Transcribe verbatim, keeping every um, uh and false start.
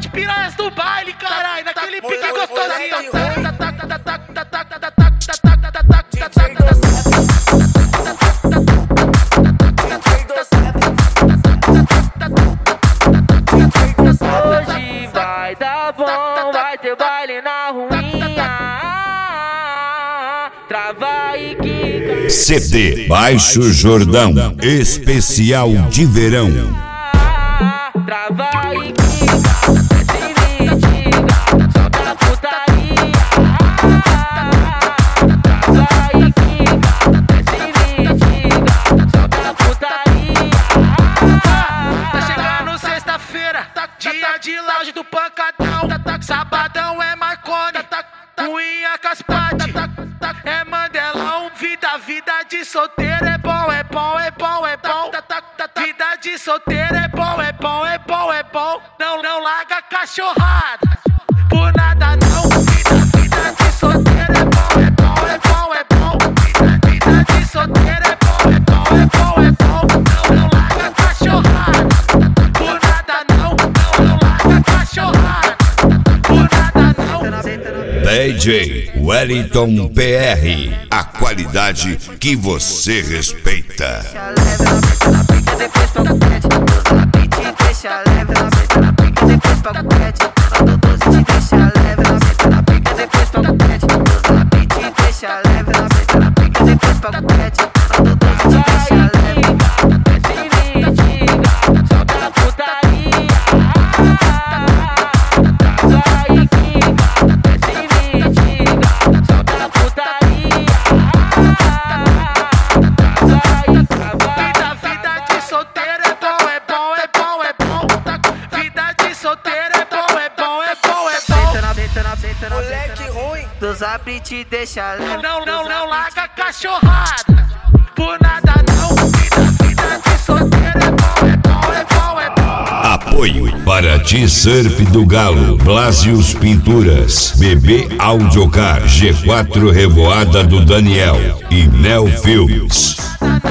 de piranhas do baile, caralho. Naquele pique gostosinho. Hoje vai dar bom, vai ter baile na ruinha. Trava e quica. C D Baixo Jordão, especial de verão. Trava e quica, se mitiga, solta a putaria. Trava e quica, se mitiga, solta a putaria. Tá chegando sexta-feira, dia de lounge do pancadão. Sabadão é Marconi, ruinha caspada. É Mandelão, vida, vida de solteiro é bom, é bom, é bom, é bom. Vida de solteiro é bom, é bom, é bom, é bom. Não, não larga a cachorrada, por nada não. Vida, vida de solteiro é bom, é bom, é bom, é bom. Vida, vida de solteiro é bom, é bom, é bom, é bom. Não, não larga a cachorrada, por nada não. Não, não larga a cachorrada, por nada não. D J Wellington P R, a qualidade que você respeita. Depois pra buquete, usa beat, deixa leve. Na senta na pica, depois pra buquete. Ando doze, te deixa leve. Na senta na pica, depois pra buquete. Usa beat, deixa leve. Na senta na pica, depois pra buquete. Ando doze, te deixa leve. Se mitiga, solta a putaria. Trava e quica, se mitiga, solta a putaria. Trava e trava. Vida, vida de solteiro é bom, é bom, é bom, é bom. Vida de solteiro é bom, é bom, é bom, é bom. Senta na, senta na, senta na, moleque ruim. Usa beat, deixa leve. Não, não, não larga a cachorrada, por nada não. Vida, vida de solteiro é bom, é bom, é bom, é bom. Apoio Paraty Surf do Galo, Blasius Pinturas, B B Audiocar, G quatro Revoada do Daniel e Neo Filmes.